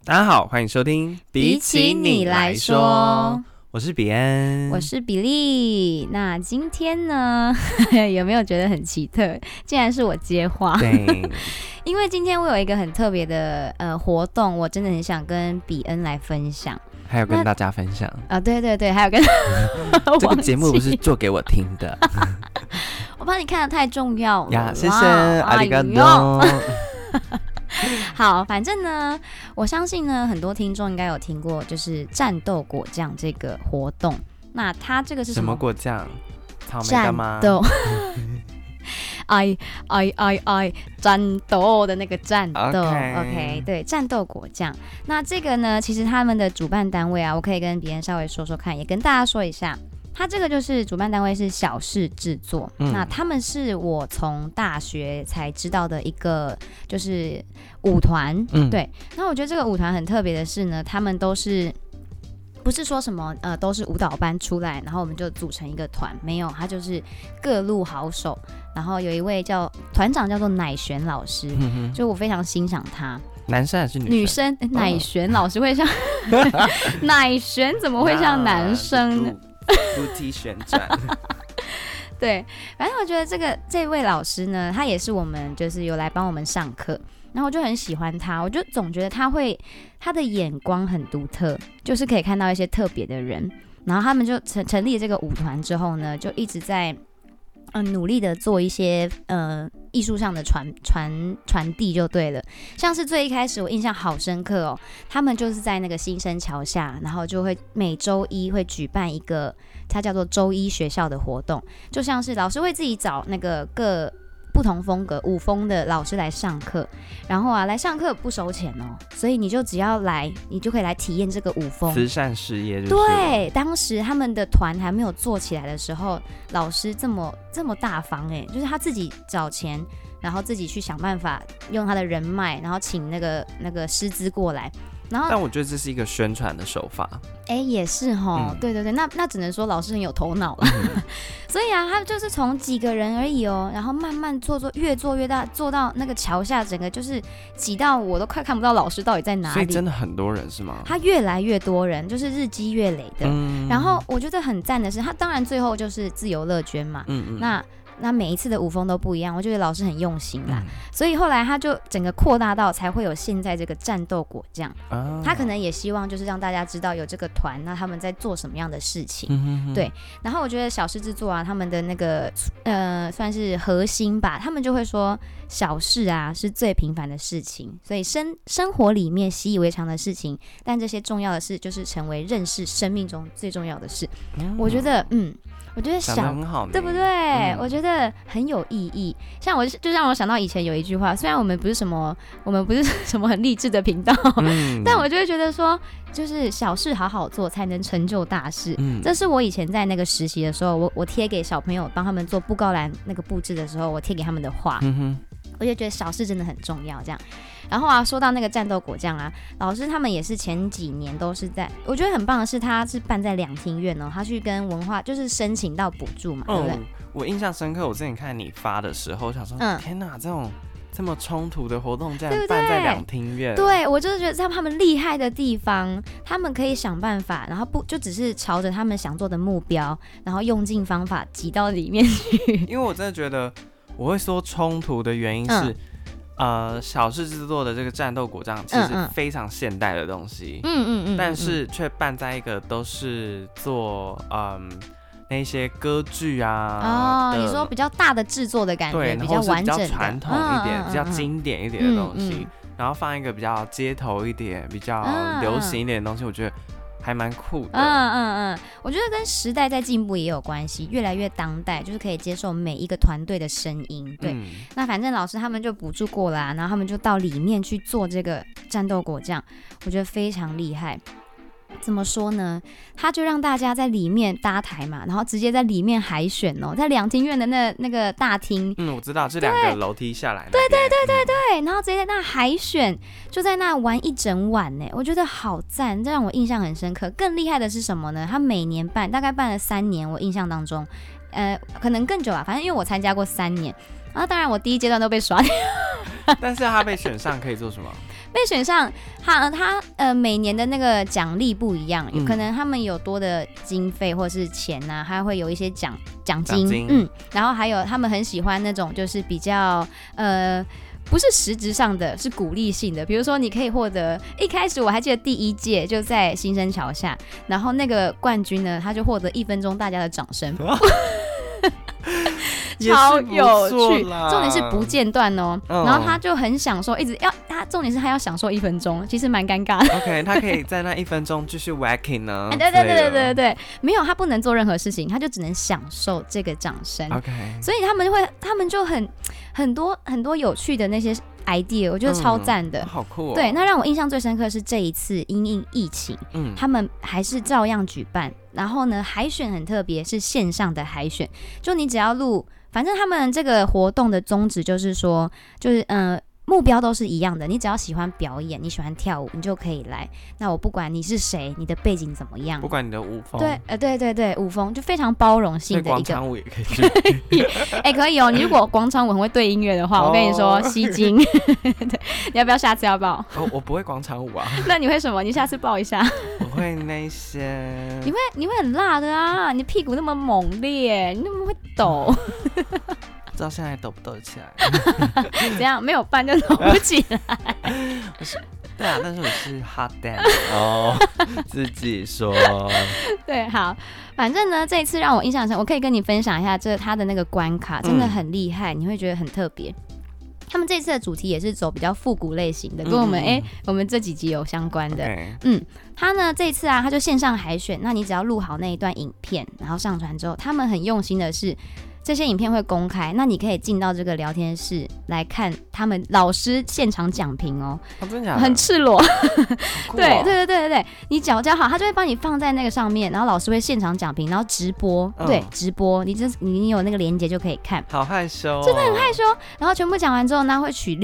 大家好，欢迎收听比起你来说， 我是比恩， 我是比利。那今天呢，有没有觉得很奇特？竟然是我接话。 对， 因为今天我有一个很特别的活动，我真的很想跟比恩来分享， 还有跟大家分享啊，对对对，还有跟这个节目不是做给我听的， 我怕你看得太重要了呀，谢谢，ありがとう。 好，反正呢，我相信呢，很多听众应该有听过，就是战斗果酱这个活动。那它这个是什么果酱？草莓的吗？ 战斗战斗的那个战斗 ，OK， 对，战斗果酱。那这个呢，其实他们的主办单位啊，我可以跟别人稍微说说看，也跟大家说一下。他这个就是主办单位是小事制作，那他们是我从大学才知道的一个就是舞团，对。那我觉得这个舞团很特别的是呢，他们都是不是说什么都是舞蹈班出来，然后我们就组成一个团，没有，他就是各路好手，然后有一位团长叫做乃璇老师，就我非常欣赏他。 男生还是女生？ 乃璇老师会像乃璇怎么会像男生呢？ 不踢旋转。 对，反正我觉得这位老师呢，他也是我们就是有来帮我们上课，然后我就很喜欢他，我就总觉得他的眼光很独特，就是可以看到一些特别的人，然后他们就成立这个舞团之后呢，就一直在努力的做一些艺术上的传递就对了。像是最一开始我印象好深刻哦，他们就是在那个新生桥下，然后就会每周一会举办一个它叫做周一学校的活动，就像是老师会自己找那个各不同风格舞风的老师来上课，然后来上课不收钱哦，所以你就只要来，你就可以来体验这个舞风。 慈善事业就是。 对，当时他们的团还没有做起来的时候，老师这么大方就是他自己找钱，然后自己去想办法用他的人脉，然后请那个师资过来。然后但我觉得这是一个宣传的手法。 也是齁，对对对，那只能说老师很有头脑了。所以啊，他就是从几个人而已哦，然后慢慢越做越大，做到那个桥下整个就是挤到我都快看不到老师到底在哪里。 所以真的很多人是吗？ 他越来越多人，就是日积月累的。然后我觉得很赞的是，他当然最后就是自由乐捐嘛。那每一次的舞风都不一样，我觉得老师很用心啦，所以后来他就整个扩大到才会有现在这个战斗果酱。他可能也希望就是让大家知道有这个团，那他们在做什么样的事情。对，然后我觉得小事制作啊，他们的那个算是核心吧，他们就会说小事啊是最平凡的事情，所以生活里面习以为常的事情，但这些重要的事就是成为认识生命中最重要的事。我觉得想得很好， 对不对？我觉得很有意义。像就让我想到以前有一句话，虽然我们不是什么很励志的频道，但我就会觉得说，就是小事好好做，才能成就大事。这是我以前在那个实习的时候，我贴给小朋友帮他们做布告栏那个布置的时候，我贴给他们的话。我就觉得小事真的很重要，这样。然后啊，说到那个战斗果酱啊，老师他们也是前几年都是我觉得很棒的是，他是办在两厅院哦，他去跟文化就是申请到补助嘛，对不对？ 我印象深刻，我之前看你发的时候，想说，天哪，这么冲突的活动竟然办在两厅院。 对，我就是觉得他们厉害的地方，他们可以想办法，然后不就只是朝着他们想做的目标，然后用尽方法挤到里面去。 因为我真的觉得。我会说冲突的原因是，小事制作的这个战斗果酱其实非常现代的东西，但是却办在一个都是做那些歌剧啊， 你说比较大的制作的感觉， 对， 比较完整的， 比较传统一点，比较经典一点的东西，然后放一个比较街头一点、比较流行一点的东西，我觉得。还蛮酷的。 我觉得跟时代在进步也有关系，越来越当代，就是可以接受每一个团队的声音。对，那反正老师他们就补助过啦，然后他们就到里面去做这个战斗果酱，我觉得非常厉害。怎么说呢？他就让大家在里面搭台嘛，然后直接在里面海选哦，在两厅院的那个大厅。 我知道，这两个楼梯下来。 对，然后直接在那海选，就在那玩一整晚呢，我觉得好赞，这让我印象很深刻。更厉害的是什么呢？他每年办，大概办了3年，我印象当中，可能更久啊，反正因为我参加过3年。然后当然我第一阶段都被刷掉。 但是他被选上可以做什么？ 被选上，他每年的那个奖励不一样，可能他们有多的经费或是钱啊，还会有一些奖金，然后还有他们很喜欢那种就是比较不是实质上的，是鼓励性的。比如说，你可以获得一开始我还记得第1届就在新生桥下，然后那个冠军呢，他就获得1分钟大家的掌声。超有趣，重点是不间断哦。然后他就很享受，一直要他，重点是他要享受1分钟，其实蛮尴尬的。 OK， 他可以在那1分钟继续 whacking 呢。 对，没有，他不能做任何事情，他就只能享受这个掌声。 OK， 所以他们就很多有趣的那些 idea， 我觉得超赞的， 好酷哦。 对，那让我印象最深刻是这一次因应疫情，他们还是照样举办。然后呢，海选很特别，是线上的海选，就你只要录，反正他们这个活动的宗旨就是说，就是目标都是一样的，你只要喜欢表演，你喜欢跳舞，你就可以来。那我不管你是谁，你的背景怎么样， 不管你的舞风， 对，舞风就非常包容性的一个。 广场舞也可以去。 可以哦。你如果广场舞很会对音乐的话，我跟你说，吸睛。对，你要不要下次要报？ 我不会广场舞啊。 那你会什么？你下次报一下。 我会那些。 你会很辣的啊！你屁股那么猛烈，你那么会抖。 不知道现在抖不抖得起来？ 怎样？没有伴就抖不起来。 对啊，但是我是 hot dance 哦，自己说。 对，好，反正呢，这一次让我印象深，我可以跟你分享一下他的那个关卡，真的很厉害，你会觉得很特别。他们这次的主题也是走比较复古类型的，跟我们我们这几集有相关的。他呢这一次啊，他就线上海选，那你只要录好那一段影片，然后上传之后，他们很用心的是。这些影片会公开，那你可以进到这个聊天室来看他们老师现场讲评哦， 真的假的？ 很赤裸。对，你脚好，他就会帮你放在那个上面，然后老师会现场讲评，然后直播，对，直播，你有那个连结就可以看。 好害羞， 真的很害羞。然后全部讲完之后呢，会取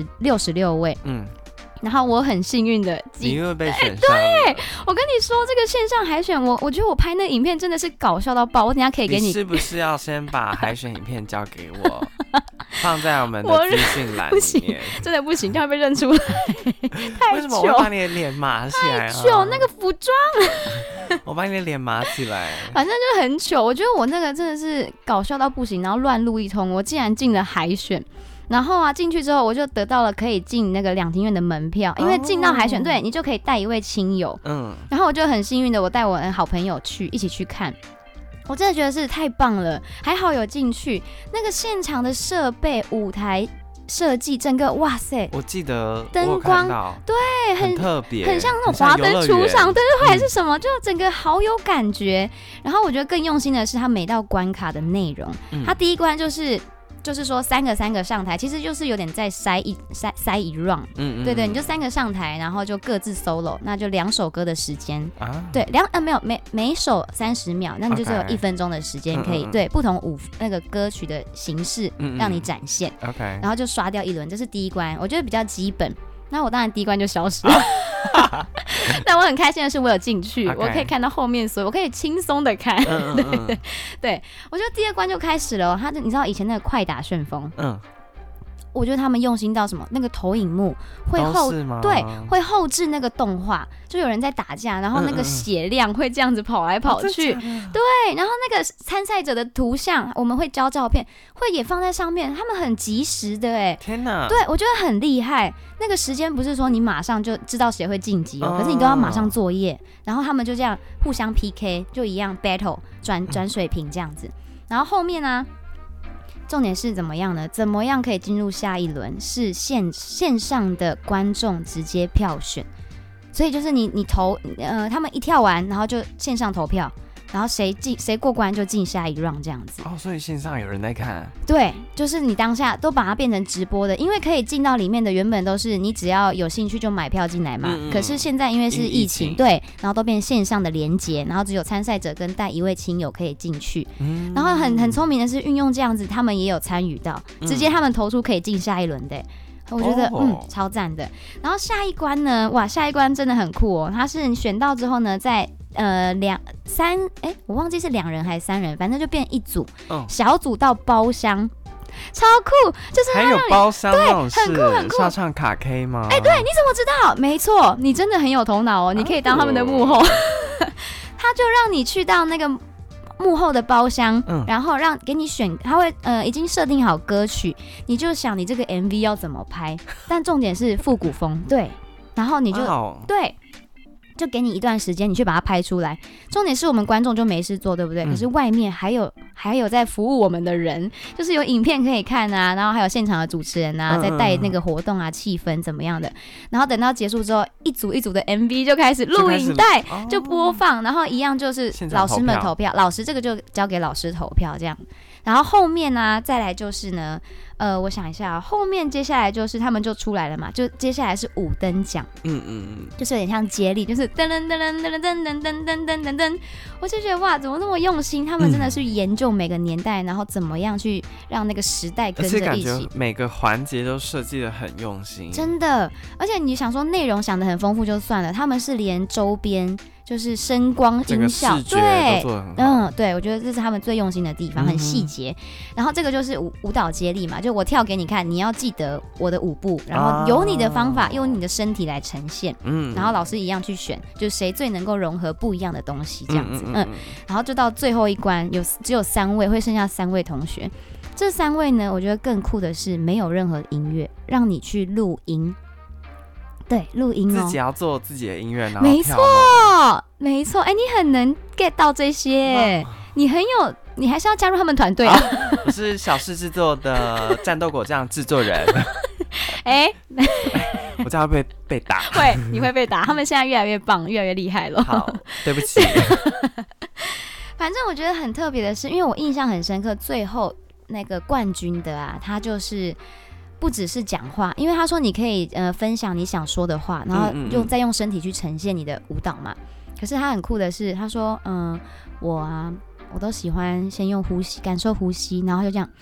66位，然后我很幸运的， 你又被选上。 对，我跟你说，这个线上海选，我觉得我拍那影片真的是搞笑到爆。我等一下可以给你。 你是不是要先把海选影片交给我，放在我们的资讯栏里面？ 不行，真的不行，这样被认出来。太糗！ 为什么我会把你的脸码起来？ 太糗，那个服装。 我把你的脸码起来。 反正就很糗，我觉得我那个真的是搞笑到不行，然后乱录一通，我竟然进了海选。然后啊，进去之后我就得到了可以进那个两厅院的门票，因为进到海选队，你就可以带一位亲友。然后我就很幸运的，我带我好朋友一起去看。我真的觉得是太棒了，还好有进去。那个现场的设备、舞台设计，整个哇塞！ 我记得灯光，对， 很特别， 很像那种华灯初上，对，还是什么，就整个好有感觉。然后我觉得更用心的是，他每道关卡的内容，他第一关就是说三个上台，其实就是有点在塞一 round， 对，你就3个上台，然后就各自 solo， 那就2首歌的时间，对，没有每首30秒，那你就只有1分钟的时间可以对不同那个歌曲的形式让你展现，OK， 然后就刷掉一轮，这是第一关，我觉得比较基本。那我当然第一关就消失了，但我很开心的是我有进去，我可以看到后面，所以我可以轻松的看。对，我觉得第二关就开始了，你知道以前那个快打旋风，我觉得他们用心到什么，那个投影幕会会后置那个动画，就有人在打架，然后那个血量会这样子跑来跑去，对，然后那个参赛者的图像我们会交照片，会也放在上面，他们很及时的天哪， 对，我觉得很厉害。那个时间不是说你马上就知道谁会晋级可是你都要马上作业，然后他们就这样互相 PK， 就一样 battle 转水平这样子，然后后面呢？重点是怎么样呢？怎么样可以进入下一轮？是线上的观众直接票选，所以就是你投他们一跳完，然后就线上投票，然后谁过关就进下一 round 这样子。 所以线上有人在看。 对，就是你当下都把它变成直播的，因为可以进到里面的原本都是你只要有兴趣就买票进来嘛。可是现在因为是疫情，对，然后都变线上的连结，然后只有参赛者跟带一位亲友可以进去。然后很聪明的是运用这样子，他们也有参与到，直接他们投出可以进下一轮的。我觉得超赞的。然后下一关呢，哇，下一关真的很酷哦。它是你选到之后呢，在我忘记是2人还是3人，反正就变一组，小组到包厢。 超酷，就是还有包厢那种事， 很酷很酷。 是要唱卡 K 吗？ 对，你怎么知道？没错，你真的很有头脑哦，你可以当他们的幕后。他就让你去到那个幕后的包厢，然后给你选，他会已经设定好歌曲，你就想你这个 MV 要怎么拍，但重点是复古风，对，然后你就对。就给你一段时间，你去把它拍出来。重点是我们观众就没事做，对不对？可是外面还有在服务我们的人，就是有影片可以看啊，然后还有现场的主持人啊，在带那个活动啊，气氛怎么样的。然后等到结束之后，一组一组的 MV 就开始录影带就播放，然后一样就是老师们投票，老师这个就交给老师投票这样。然后后面呢，再来就是呢，我想一下，后面接下来就是他们就出来了嘛，就接下来是五灯奖，就是有点像接力，就是噔噔噔噔噔噔噔噔噔噔噔噔，我就觉得哇，怎么那么用心？他们真的是研究每个年代，然后怎么样去让那个时代跟着一起， 而且感觉每个环节都设计得很用心， 真的。而且你想说内容想得很丰富就算了，他们是连周边。就是声光音效，对，对，我觉得这是他们最用心的地方，很细节。然后这个就是舞蹈接力嘛，就我跳给你看，你要记得我的舞步，然后有你的方法，用你的身体来呈现。然后老师一样去选，就是谁最能够融合不一样的东西，这样子。然后就到最后一关，只有3位，会剩下3位同学。这3位呢，我觉得更酷的是没有任何音乐，让你去录音。对，录音自己要做自己的音乐，然后没错，没错。你很能 get 到这些，你还是要加入他们团队啊。 我是小事制作的战斗果酱制作人。我这样会被打？ 会，你会被打。他们现在越来越棒，越来越厉害了。 好，对不起。 反正我觉得很特别的是，因为我印象很深刻，最后那个冠军的啊，他就是不只是讲话，因为他说你可以分享你想说的话，然后再用身体去呈现你的舞蹈嘛。可是他很酷的是，他说我都喜欢先用呼吸感受呼吸，然后就这样，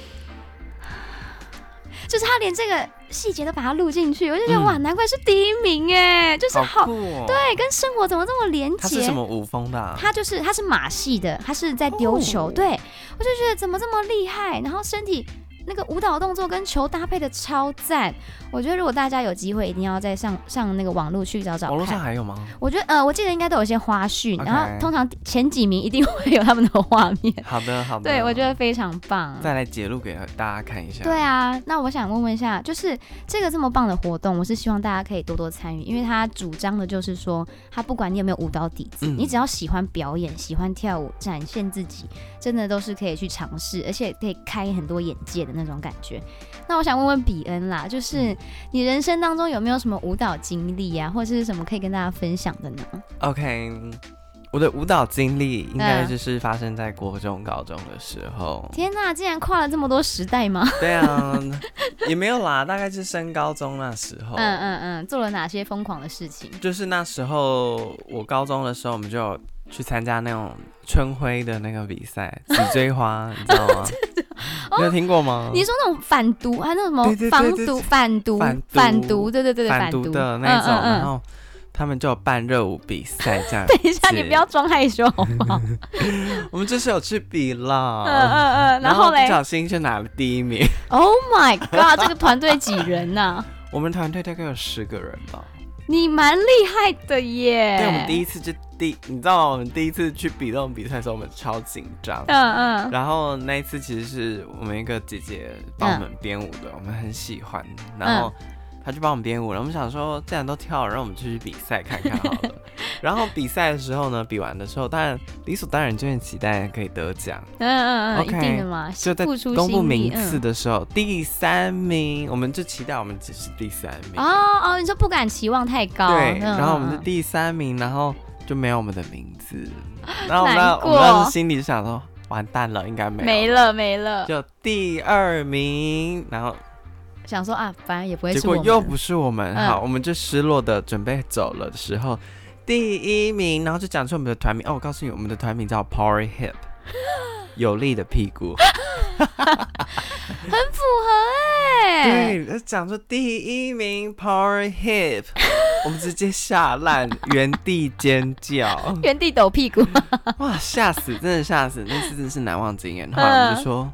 就是他连这个细节都把它录进去，我就觉得哇，难怪是第1名耶，就是好酷哦。对，跟生活怎么这么连结？ 他是什么舞风的啊？ 他是马戏的，他是在丢球。对，我就觉得怎么这么厉害，然后身体那个舞蹈动作跟球搭配的超赞。我觉得如果大家有机会，一定要再上那个网络去找找看。 网络上还有吗？ 我觉得我记得应该都有一些花絮，然后通常前几名一定会有他们的画面。 好的。 对，我觉得非常棒。 再来截录给大家看一下。 对啊，那我想问一下，就是这个这么棒的活动，我是希望大家可以多多参与，因为他主张的就是说，他不管你有没有舞蹈底子，你只要喜欢表演、喜欢跳舞、展现自己，真的都是可以去尝试，而且可以开很多眼界的那种感觉。那我想问问比恩啦，就是你人生当中有没有什么舞蹈经历啊，或者是什么可以跟大家分享的呢 ？OK， 我的舞蹈经历应该就是发生在国中、高中的时候。 天哪，竟然跨了这么多时代吗？ 对啊，也没有啦，大概是升高中那时候。 做了哪些疯狂的事情？ 就是那时候我高中的时候，我们就有去参加那种春晖的那个比赛，紫锥花，你知道吗？你有听过吗？ 你说那种反毒，还有那什么防毒、反毒，对， 反毒的那种，然后他们就有办热舞比赛这样。 等一下，你不要装害羞好不好？ 我们就是有去比啦， 然后嘞， 不小心就拿了第1名。 Oh my god！ 这个团队几人啊？ 我们团队大概有10个人吧。 你蛮厉害的耶！ 对，我们第一次你知道我们第一次去比这种比赛的时候，我们超紧张。然后那一次其实是我们一个姐姐帮我们编舞的，我们很喜欢。然后她就帮我们编舞，然后我们想说，既然都跳了，让我们去比赛看看好了。然后比赛的时候呢，比完的时候，当然理所当然就很期待可以得奖。 OK， 一定的嘛。 就在公布名次的时候，第3名，我们就期待我们只是第3名。 哦，你说不敢期望太高。 对，然后我们是第3名，然后就没有我们的名字。然后我们当时心里就想说，完蛋了，应该没了，就第2名，然后。 想说啊，反正也不会是我们，结果又不是我们。好，我们就失落的准备走了的时候，第1名，然后就讲出我们的团名。我告诉你，我们的团名叫 Power Hip， 有力的屁股， 很符合对，讲出第1名 Power Hip， 我们直接吓烂，原地尖叫， 原地抖屁股， 哇，吓死，真的吓死，那次真的是难忘经验。后来我们就说，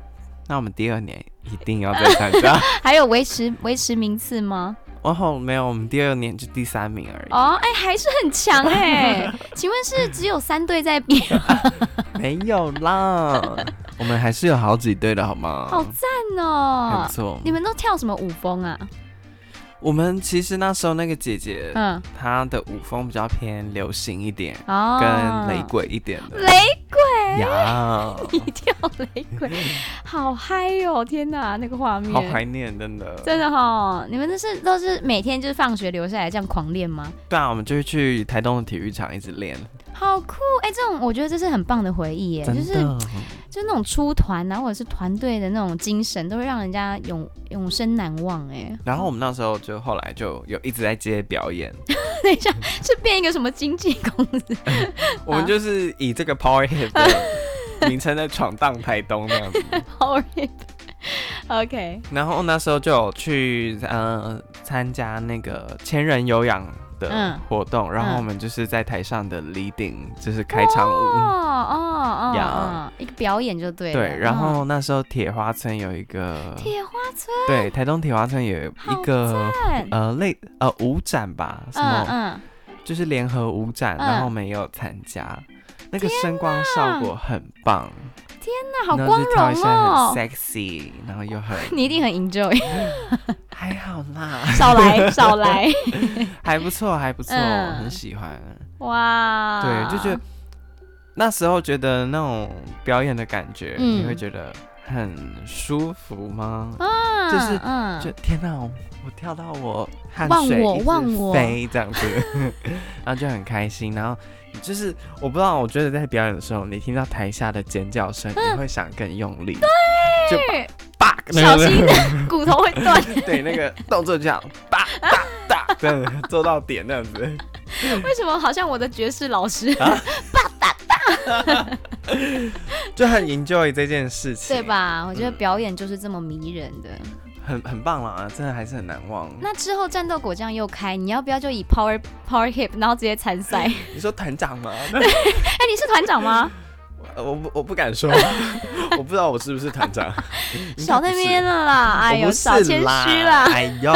那我们第2年一定要再参加。 还有维持名次吗？ 没有，我们第2年就第3名而已。 哦，还是很强哎。请问是只有3队在比？ 没有啦，我们还是有好几队的好吗？ 好赞哦， 还不错。 你们都跳什么舞风啊？ 我们其实那时候那个姐姐，她的舞风比较偏流行一点，跟雷鬼一点的。 雷鬼呀， 你跳雷鬼，好嗨哦！天哪，那个画面， 好怀念，真的。 真的哦，你们都是每天就是放学留下来这样狂练吗？ 对啊，我们就会去台东的体育场一直练。 好酷哎！这种我觉得这是很棒的回忆耶，就是那种出团啊，或者是团队的那种精神，都会让人家永生难忘哎。然后我们那时候后来就有一直在接表演。 等一下，是变一个什么经纪公司？ 我们就是以这个 Power Hip 的名称在闯荡台东那样子。 Power Hip。OK。 然后那时候就有去参加那个千人有氧的活动，然后我们就是在台上的leading，就是开场舞， 一个表演就对了。 对，然后那时候铁花村有一个铁花村， 对，台东铁花村有一个舞展吧，什么就是联合舞展，然后我们也有参加，那个声光效果很棒。 天哪，好光荣哦！ 很 sexy， 然后又很…… 你一定很 enjoy。 还好啦， 少来， 还不错，很喜欢。 哇， 对，就觉得那时候觉得那种表演的感觉，你会觉得很舒服吗？就天哪，我跳到我汗水一直飞这样子，然后就很开心，然后。就是我不知道，我觉得在表演的时候，你听到台下的尖叫声，你会想更用力， 对， 就小心骨头会断。 对，那个动作这样，这样做到点这样子。 为什么好像我的爵士老师？ 就很 enjoy 这件事情， 对吧？我觉得表演就是这么迷人的。 很棒啦，真的还是很难忘。 那之后战斗果酱又开，你要不要就以 Power Hip 然后直接参赛？ 你说团长吗？ 对，你是团长吗？ 我不敢说，我不知道我是不是团长。 少那边了啦，哎呦，少谦虚啦， 哎呦。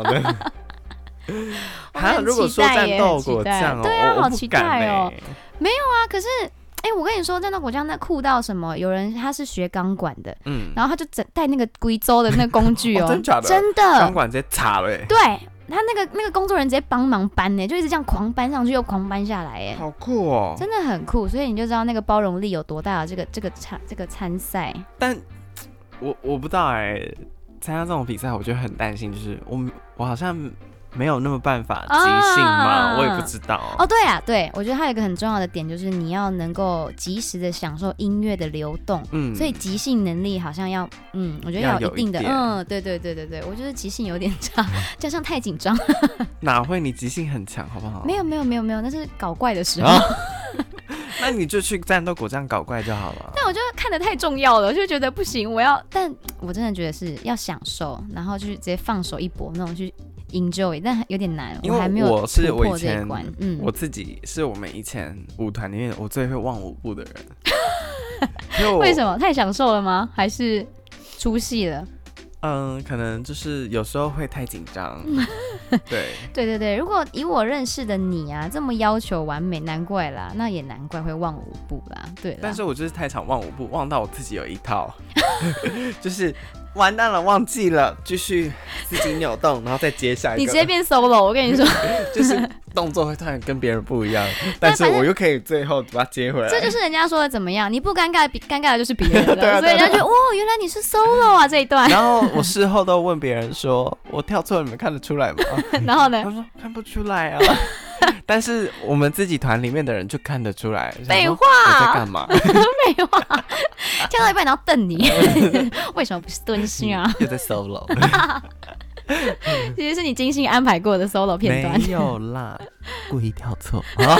如果说战斗果酱， 对啊，好期待哦。 没有啊，可是。我跟你说，战斗果酱那酷到什么？有人他是学钢管的，然后他就带那个贵州的那个工具哦，真的， 钢管直接插了， 对他那个工作人员直接帮忙搬呢，就一直这样狂搬上去又狂搬下来，哎， 好酷哦， 真的很酷，所以你就知道那个包容力有多大。这个参赛， 但我不知道参加这种比赛，我就很担心，就是我好像。没有那么办法即兴吗？我也不知道。 对啊，对，我觉得还有一个很重要的点就是你要能够及时的享受音乐的流动，所以即兴能力好像要，我觉得要有一定的，对，我觉得即兴有点差，加上太紧张。 哪会你即兴很强，好不好？ 没有，那是搞怪的时候。 那你就去战斗果酱搞怪就好了。 但我觉得看得太重要了，我就觉得不行，但我真的觉得是要享受，然后就直接放手一搏那种去。enjoy， 但有点难， 因为我还没有突破这一关。 我自己是我们以前舞团里面我最会忘舞步的人。 为什么？太享受了吗？还是出戏了？ 可能就是有时候会太紧张。 对，如果以我认识的你啊，这么要求完美，难怪啦，那也难怪会忘舞步啦。对啦， 但是我就是太常忘舞步，忘到我自己有一套，就是完蛋了，忘记了，继续自己扭动，然后再接下一个。 你直接变 solo， 我跟你说， 就是动作会突然跟别人不一样，但是我又可以最后把它接回来。 这就是人家说的怎么样？你不尴尬，尴尬的就是别人了。所以人家觉得哇，原来你是 solo 啊这一段。 然后我事后都问别人说，我跳错了，你们看得出来吗？ 然后呢？ 他说看不出来啊。但是我们自己团里面的人就看得出来。 废话， 我在干嘛？ 废话，跳到一半然后瞪你，为什么不是蹲下啊？ 又在 solo。 其实是你精心安排过的 solo 片段。 没有啦，故意跳错。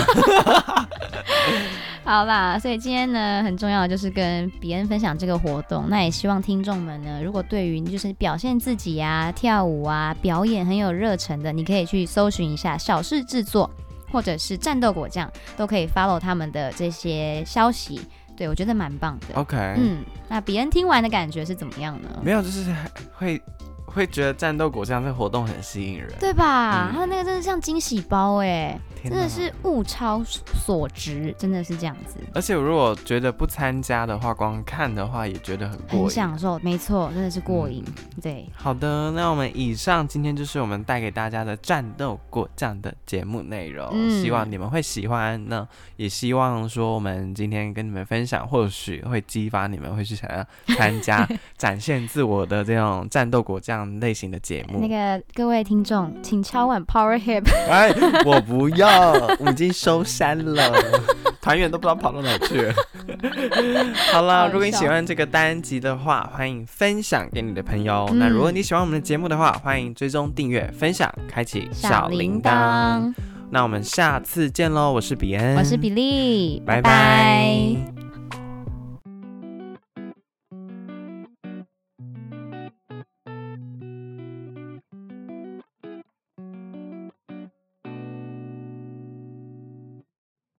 好啦，所以今天呢，很重要的就是跟比恩分享这个活动。那也希望听众们呢，如果对于就是表现自己啊、跳舞啊、表演很有热忱的，你可以去搜寻一下小事制作，或者是战斗果酱，都可以 follow 他们的这些消息。 对，我觉得蛮棒的。 OK， 那比恩听完的感觉是怎么样呢？ 没有，就是会觉得战斗果酱这个活动很吸引人， 对吧？它的那个真的像惊喜包哎，真的是物超所值，真的是这样子。 而且如果觉得不参加的话，光看的话也觉得很过瘾， 很享受，没错，真的是过瘾。对， 好的，那我们以上今天就是我们带给大家的战斗果酱的节目内容，希望你们会喜欢呢，也希望说我们今天跟你们分享，或许会激发你们会去想要参加展现自我的这种战斗果酱类型的节目。 那个各位听众，请敲碗 Power Hip。 哎，我不要，我已经收山了，团员都不知道跑到哪去了。好了，如果你喜欢这个单集的话，欢迎分享给你的朋友。那如果你喜欢我们的节目的话，欢迎追踪订阅、分享、开启小铃铛。那我们下次见喽！我是比恩， 我是比利， 拜拜。